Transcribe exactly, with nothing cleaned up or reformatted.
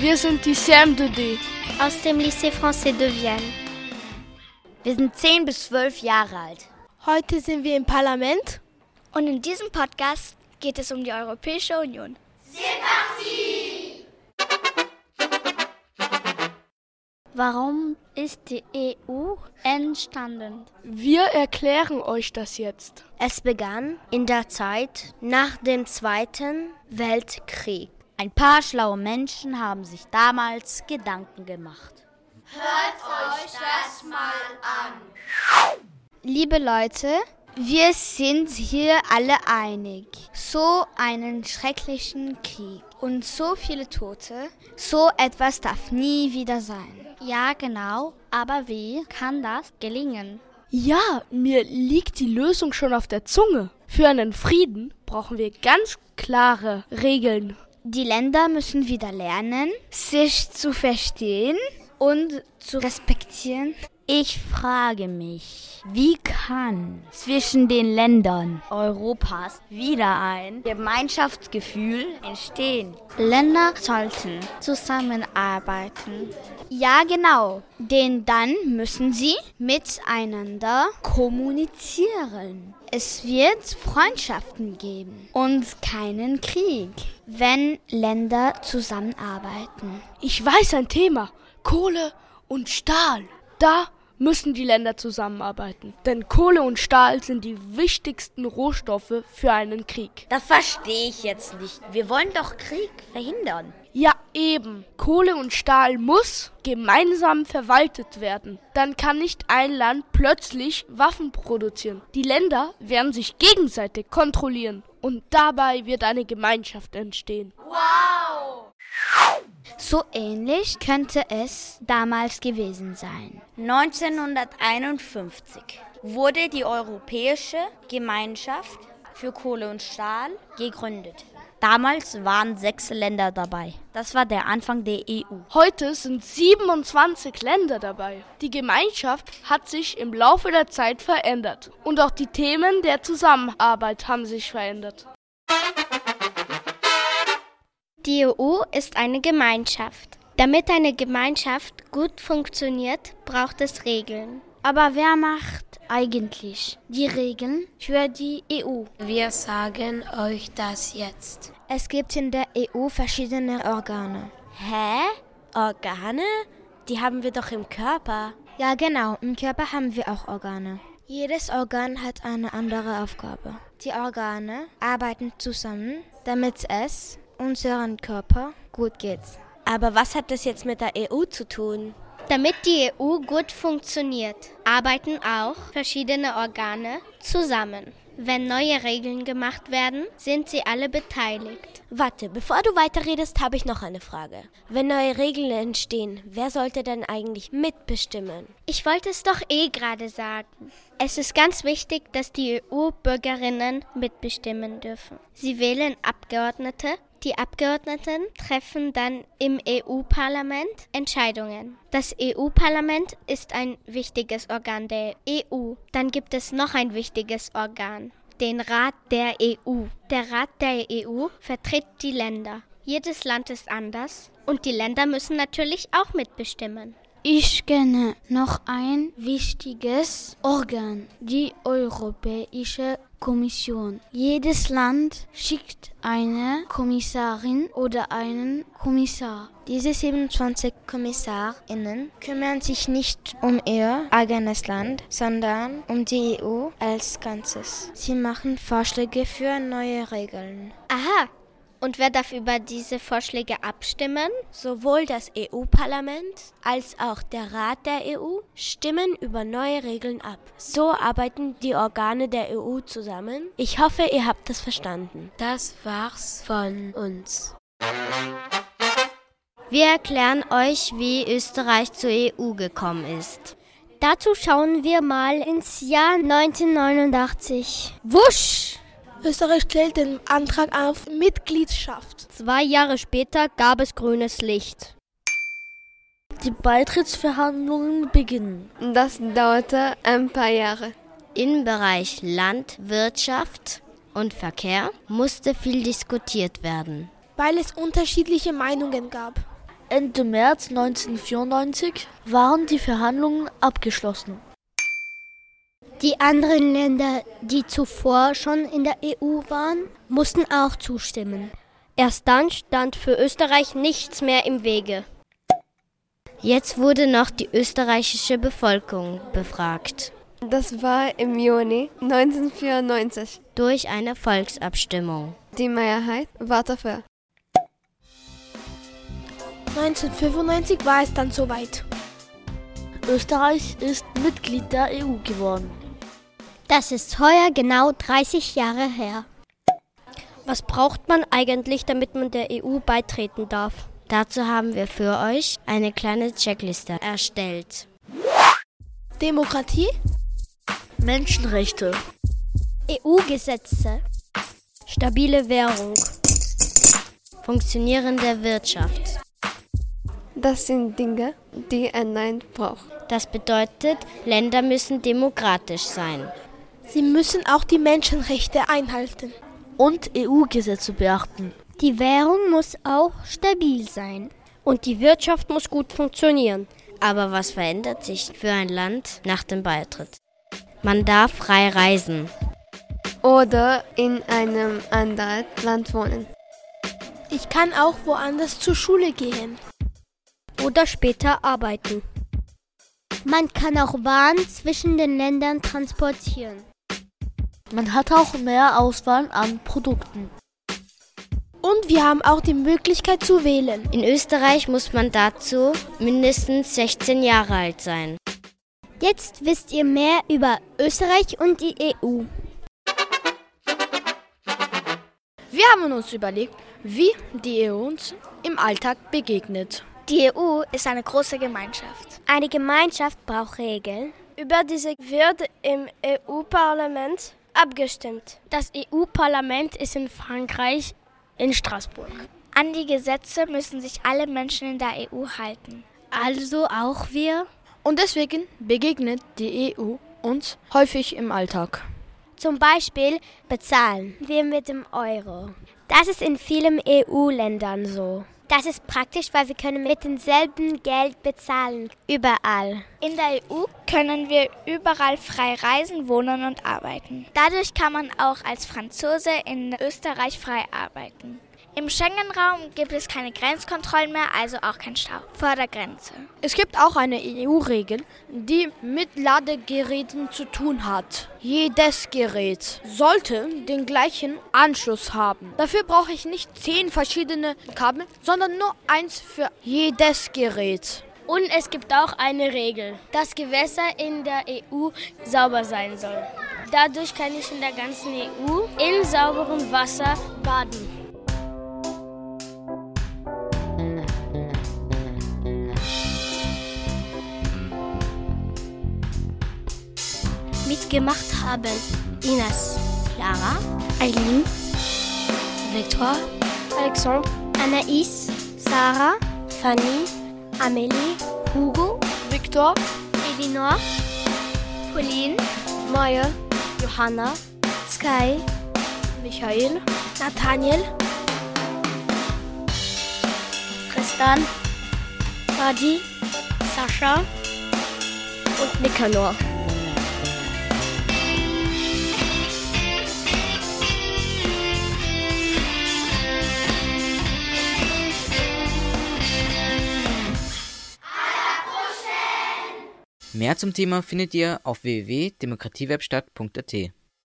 Wir sind die C M deux D aus dem Lycée Français de Vienne. Wir sind zehn bis zwölf Jahre alt. Heute sind wir im Parlament. Und in diesem Podcast geht es um die Europäische Union. C'est parti! Warum ist die E U entstanden? Wir erklären euch das jetzt. Es begann in der Zeit nach dem Zweiten Weltkrieg. Ein paar schlaue Menschen haben sich damals Gedanken gemacht. Hört euch das mal an. Liebe Leute, wir sind hier alle einig. So einen schrecklichen Krieg und so viele Tote, so etwas darf nie wieder sein. Ja, genau. Aber wie kann das gelingen? Ja, mir liegt die Lösung schon auf der Zunge. Für einen Frieden brauchen wir ganz klare Regeln. Die Länder müssen wieder lernen, sich zu verstehen und zu respektieren. Ich frage mich, wie kann zwischen den Ländern Europas wieder ein Gemeinschaftsgefühl entstehen? Länder sollten zusammenarbeiten. Ja, genau, denn dann müssen sie miteinander kommunizieren. Es wird Freundschaften geben und keinen Krieg, wenn Länder zusammenarbeiten. Ich weiß ein Thema, Kohle und Stahl. Da müssen die Länder zusammenarbeiten, denn Kohle und Stahl sind die wichtigsten Rohstoffe für einen Krieg. Das verstehe ich jetzt nicht. Wir wollen doch Krieg verhindern. Ja, eben. Kohle und Stahl muss gemeinsam verwaltet werden. Dann kann nicht ein Land plötzlich Waffen produzieren. Die Länder werden sich gegenseitig kontrollieren und dabei wird eine Gemeinschaft entstehen. Wow! So ähnlich könnte es damals gewesen sein. neunzehnhunderteinundfünfzig wurde die Europäische Gemeinschaft für Kohle und Stahl gegründet. Damals waren sechs Länder dabei. Das war der Anfang der E U. Heute sind siebenundzwanzig Länder dabei. Die Gemeinschaft hat sich im Laufe der Zeit verändert. Und auch die Themen der Zusammenarbeit haben sich verändert. Die E U ist eine Gemeinschaft. Damit eine Gemeinschaft gut funktioniert, braucht es Regeln. Aber wer macht eigentlich die Regeln für die E U? Wir sagen euch das jetzt. Es gibt in der E U verschiedene Organe. Hä? Organe? Die haben wir doch im Körper. Ja, genau. Im Körper haben wir auch Organe. Jedes Organ hat eine andere Aufgabe. Die Organe arbeiten zusammen, damit es unserem Körper gut geht. Aber was hat das jetzt mit der E U zu tun? Damit die E U gut funktioniert, arbeiten auch verschiedene Organe zusammen. Wenn neue Regeln gemacht werden, sind sie alle beteiligt. Warte, bevor du weiterredest, habe ich noch eine Frage. Wenn neue Regeln entstehen, wer sollte denn eigentlich mitbestimmen? Ich wollte es doch eh gerade sagen. Es ist ganz wichtig, dass die E U-Bürgerinnen mitbestimmen dürfen. Sie wählen Abgeordnete. Die Abgeordneten treffen dann im E U-Parlament Entscheidungen. Das E U-Parlament ist ein wichtiges Organ der E U. Dann gibt es noch ein wichtiges Organ, den Rat der E U. Der Rat der E U vertritt die Länder. Jedes Land ist anders und die Länder müssen natürlich auch mitbestimmen. Ich kenne noch ein wichtiges Organ, die Europäische Kommission. Jedes Land schickt eine Kommissarin oder einen Kommissar. Diese siebenundzwanzig KommissarInnen kümmern sich nicht um ihr eigenes Land, sondern um die E U als Ganzes. Sie machen Vorschläge für neue Regeln. Aha! Und wer darf über diese Vorschläge abstimmen? Sowohl das E U-Parlament als auch der Rat der E U stimmen über neue Regeln ab. So arbeiten die Organe der E U zusammen. Ich hoffe, ihr habt das verstanden. Das war's von uns. Wir erklären euch, wie Österreich zur E U gekommen ist. Dazu schauen wir mal ins Jahr neunzehnhundertneunundachtzig. Wusch! Österreich stellt den Antrag auf Mitgliedschaft. Zwei Jahre später gab es grünes Licht. Die Beitrittsverhandlungen beginnen. Das dauerte ein paar Jahre. Im Bereich Land, Wirtschaft und Verkehr musste viel diskutiert werden. Weil es unterschiedliche Meinungen gab. Ende März neunzehnhundertvierundneunzig waren die Verhandlungen abgeschlossen. Die anderen Länder, die zuvor schon in der E U waren, mussten auch zustimmen. Erst dann stand für Österreich nichts mehr im Wege. Jetzt wurde noch die österreichische Bevölkerung befragt. Das war im Juni neunzehnhundertvierundneunzig. Durch eine Volksabstimmung. Die Mehrheit war dafür. neunzehnhundertfünfundneunzig war es dann soweit. Österreich ist Mitglied der E U geworden. Das ist heuer genau dreißig Jahre her. Was braucht man eigentlich, damit man der E U beitreten darf? Dazu haben wir für euch eine kleine Checkliste erstellt. Demokratie, Menschenrechte, E U-Gesetze, stabile Währung, funktionierende Wirtschaft. Das sind Dinge, die ein Land braucht. Das bedeutet, Länder müssen demokratisch sein. sie müssen auch die Menschenrechte einhalten. und E U-Gesetze beachten. Die Währung muss auch stabil sein. Und die Wirtschaft muss gut funktionieren. Aber was verändert sich für ein Land nach dem Beitritt? Man darf frei reisen. Oder in einem anderen Land wohnen. Ich kann auch woanders zur Schule gehen. Oder später arbeiten. Man kann auch Waren zwischen den Ländern transportieren. Man hat auch mehr Auswahl an Produkten. Und wir haben auch die Möglichkeit zu wählen. In Österreich muss man dazu mindestens sechzehn Jahre alt sein. Jetzt wisst ihr mehr über Österreich und die E U. Wir haben uns überlegt, wie die E U uns im Alltag begegnet. Die E U ist eine große Gemeinschaft. Eine Gemeinschaft braucht Regeln. Über diese wird im E U-Parlament abgestimmt. Das E U-Parlament ist in Frankreich in Straßburg. An die Gesetze müssen sich alle Menschen in der E U halten. Also auch wir? Und deswegen begegnet die E U uns häufig im Alltag. Zum Beispiel bezahlen wir mit dem Euro. Das ist in vielen E U-Ländern so. Das ist praktisch, weil wir können mit demselben Geld bezahlen, überall. In der E U können wir überall frei reisen, wohnen und arbeiten. Dadurch kann man auch als Franzose in Österreich frei arbeiten. Im Schengen-Raum gibt es keine Grenzkontrollen mehr, also auch kein Stau vor der Grenze. Es gibt auch eine E U-Regel, die mit Ladegeräten zu tun hat. Jedes Gerät sollte den gleichen Anschluss haben. Dafür brauche ich nicht zehn verschiedene Kabel, sondern nur eins für jedes Gerät. Und es gibt auch eine Regel, dass Gewässer in der E U sauber sein sollen. Dadurch kann ich in der ganzen E U in sauberem Wasser baden. Mitgemacht haben Ines, Clara, Eileen, Victor, Alexandre, Anaïs, Sarah, Fanny, Amélie, Hugo, Victor, Elinor, Pauline, Maya, Johanna, Sky, Michael, Nathaniel, Tristan, Fadi, Sascha und Nikanor. Mehr zum Thema findet ihr auf w w w punkt demokratiewerkstatt punkt a t.